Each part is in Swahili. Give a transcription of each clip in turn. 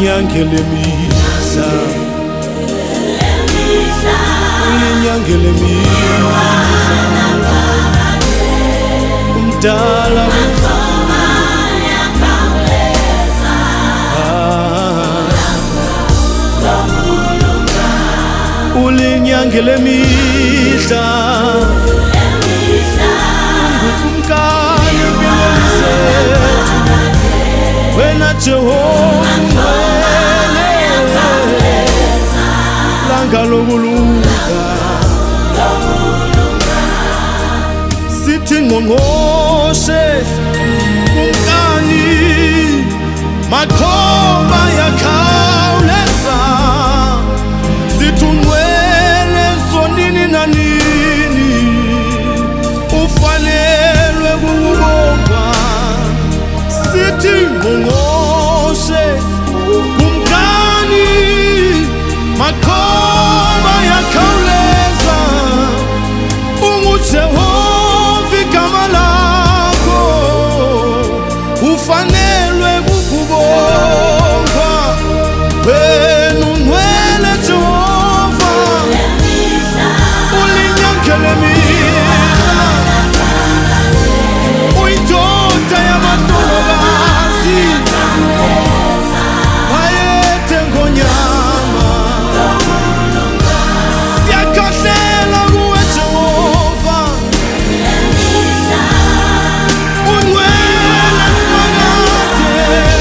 ulinyangelemisa ulinyangelemisa umdala ulinyangelemisa umkani biwelisethu wena Jehova langa lokulunga sithi ngqongqoshe umkani makhoba yakhawuleza sithunwele sonini nanini ufanelwe kukubongwa sithi ngqongqoshe umkani makhoba yakhawuleza unguJehova igama lakho ufanelwe kukubongwa wena ungcwele Jehova ulinyangelemisa uyindoda yamadodakazi wayethe ngonyama siyakhohlela kuwe Jehova ungcwele simakade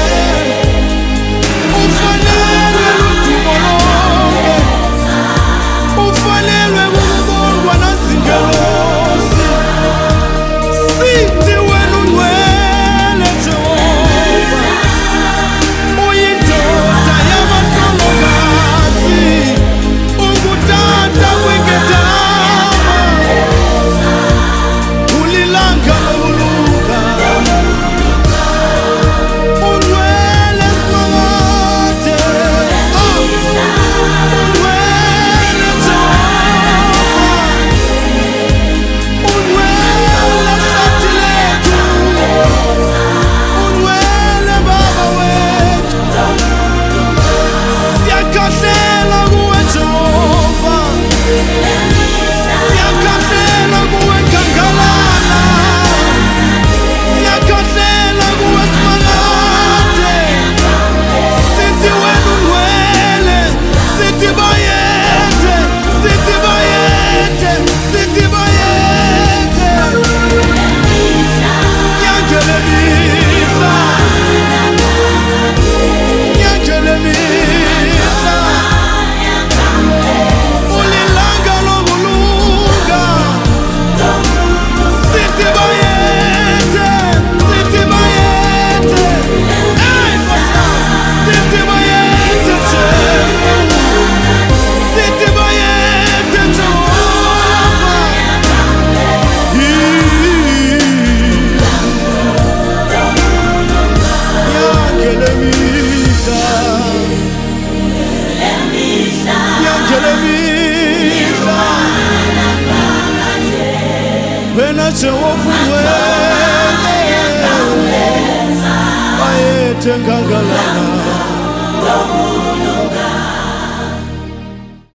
ufanelwe ludumo lonke ufanelwe kukubongwa nazingelosi sithi wena ungcwele Jehova uyindoda yamadodakazi ungutata wengedama ulilanga lokulunga ungcwele simakade ungcwele Jehova ungcwele hlathi lethu ungcwele baba wethu siyakhohlela kuwe Jehova siyakhohlela kuwe Nkangalala siyakhohlela kuwe Simakade sithi wena ungcwele sithi bayethe sithi bayethe sithi bayethe nyangelemisa nyangelemisa ulilanga lokulunga sithi bayethe sithi bayethe sithi bayethe Jesu sithi bayethe Jehova nyangelemisa nyangelemisa wena Jehova ungcwele bayethe Nkangalala